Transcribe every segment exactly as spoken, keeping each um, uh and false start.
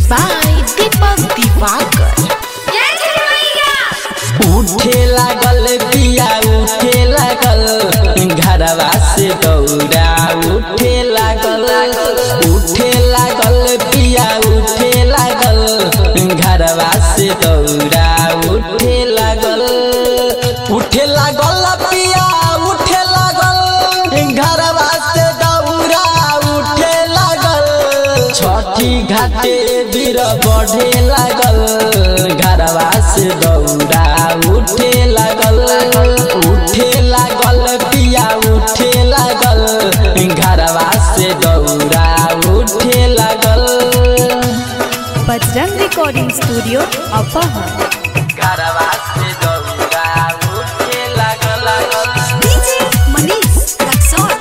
by Deepak Divakar। उठे लागल पिया उठे लागल घरवा से दौड़ा उठे लागल उठे लागल पिया उठे लागल घरवा से दौड़ा उठे लागल उठे लागल पिया उठे लागल घरवा से दौड़ा उठे लागल छठी घाटे बीर बढ़े लागल घरवा से दौड़ा उठे लागल उठे लागल पिया उठे लागल घरवा से दौड़ा उठे लागल। बजरंग रिकॉर्डिंग स्टूडियो अपहर। घरवा से दौड़ा उठे लागल डीजे मनीष रक्सौल।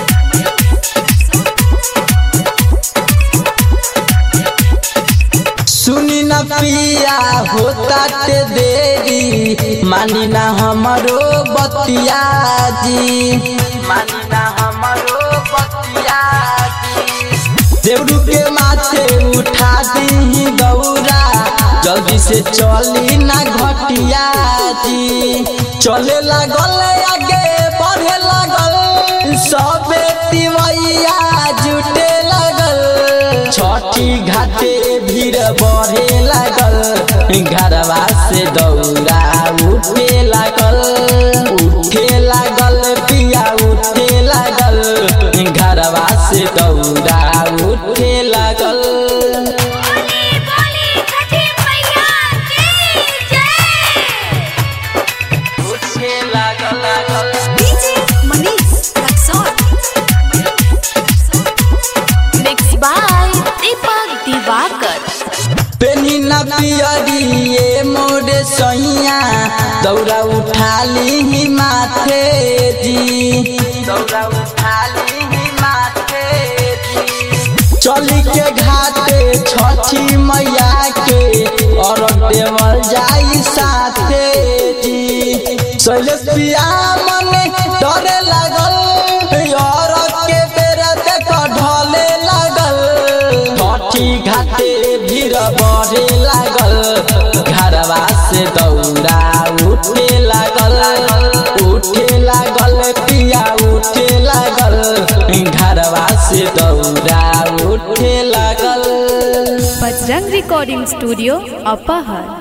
सुनी न पिया होता ते देरी मानी ना हमरो बतिया जी मानी ना हमरो बतिया जी देवरू के माथे उठा दी दौरा जल्दी से चली ना घटिया जी चले लागल आगे बढ़े लागल सबे तिवैया जुटे लागल छठी घाटे भीड़ बढ़े लागल घरवा से दौड़ा उठे लागल उठे लागल पिया उठे लागल घरवा से दौड़ा उठे लागल। उठे लागल DJ Manish Raxaul. Mixed by Deepak Divakar। पेनी न पियरिए मोरे सैया दौड़ा उठा ली माथे जी दौड़ा उठा ली माथे जी चली के घाटे छठी मैया के और देवल जाई साथे जी शैलेश पिया मने डरे लागल और के बेरा देख ढले लागल छठी घाटे भीड़ बढ़े लागल घरवा से दौड़ा उठे लागल उठे लागल पिया उठे लागल घरवा से दौड़ा उठे लागल। बजरंग रिकॉर्डिंग स्टूडियो अपहर।